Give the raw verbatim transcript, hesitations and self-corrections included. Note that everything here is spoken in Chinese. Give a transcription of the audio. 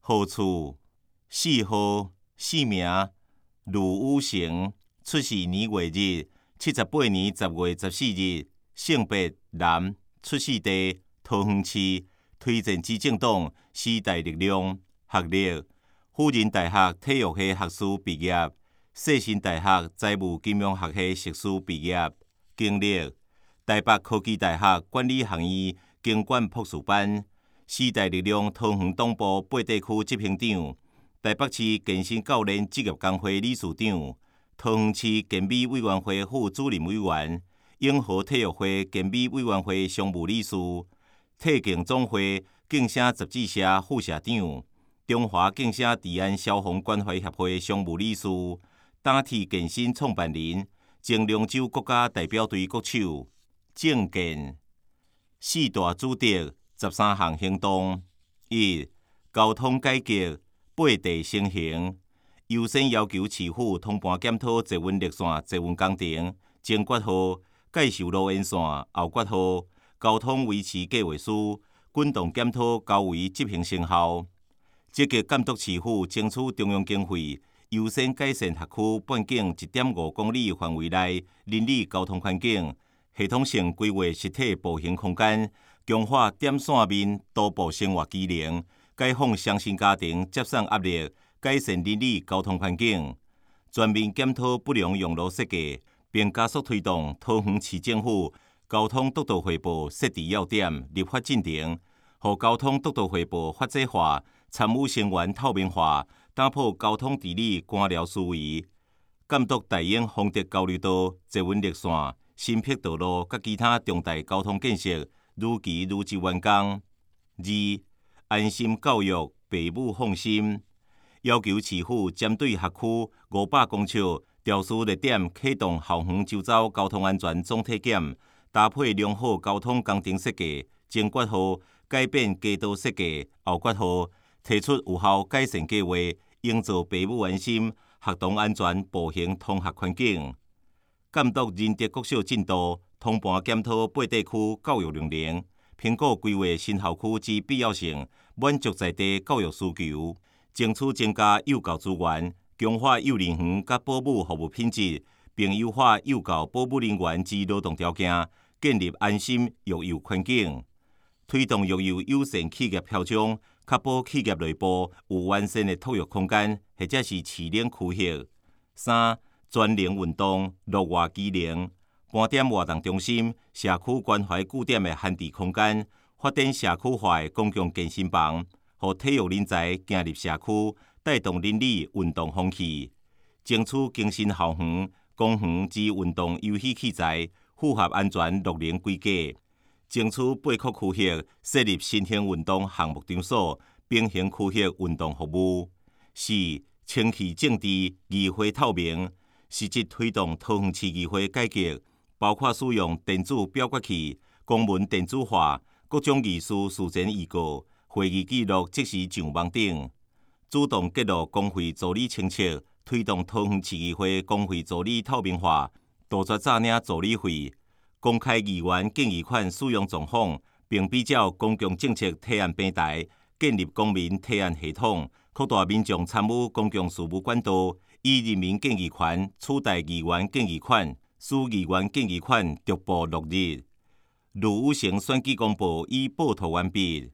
号次：四号，姓名：卢宇成，出世年月日：七十八年十月十四日，性别男，出世地桃园市，推荐之政党时代力量，学历：辅仁大学体育系学士毕业，世新大学财务金融学系硕士毕业，经历：台北科技大学管理学院经管博士班，时代力量桃园党部八地区执行长，台北市健身教练职业工会理事长，桃园市健美委员会副主任委员，永和体育会健美委员会常务理事，体健总会竞声杂志社副社长，中华竞声治安消防关怀协会常务理事，打铁健身创办人，前龙舟国家代表队国手。政见：四大主题，十三项行动。一、交通改革，八地成行，优先要求市府通盘检讨捷运列线捷运工程，前决号介绍路沿线，后决号交通维持计划书，滚动检讨交维执行成效。积极监督市府争取中央经费，优先改善辖区半径一点五公里范围内邻里交通环境，系统性规划实体步行空间，强化点线面多步生活机能，解放双薪家庭接送压力，改善邻里交通环境。全面检讨不良用路设计，并加速推动桃园市政府交通督导汇报设置要点、立法进程，让交通督导汇报法制化、参与成员透明化，打破交通治理官僚思维。监督大英丰德交流道、捷运列线、新辟道路甲其他重大交通建设如期如期完工。二、安心教育，父母放心，要求市府针对辖区五百公尺调试热点，启动校园周遭交通安全总体检，搭配良好交通工程设计，前决号改变街道设计，后决号提出有效改善计划，营造父母安心、学童安全步行通学环境。监督仁德国小进度，通盘检讨八地区教育量能，评估规划新校区之必要性，满足在地教育需求，争取增加幼教资源，强化幼儿园甲保姆服务品质，并优化幼教保姆人员之劳动条件，建立安心育幼环境。推动育幼友善企业标章，确保企业内部有完善的托育空间，或者是市领区域。三、专龄运动，乐活机能，盘点活动中心、社区关怀据点的闲置空间，发展社区化的公共健身房，让体育人才进入社区，带动邻里运动风气。争取更新校园、公园之运动游戏器材，符合安全乐龄规格。争取八区区域设立新型运动项目场所，并行区域运动服务。四、清气政治，议会透明，实质推动桃园市议会改革，包括使用电子表决器、公文电子化、各种议事事前预告、会议记录即时上网等，主动揭露工会助理清册，推动桃园市议会工会助理透明化，杜绝诈领助理费。公开议员建议款使用状况，并比较公共政策提案平台，建立公民提案系统，扩大民众参与公共事务管道，以人民建议权取代议员建议款，使议员建议款逐步落实。卢宇成选举公报已报道完毕。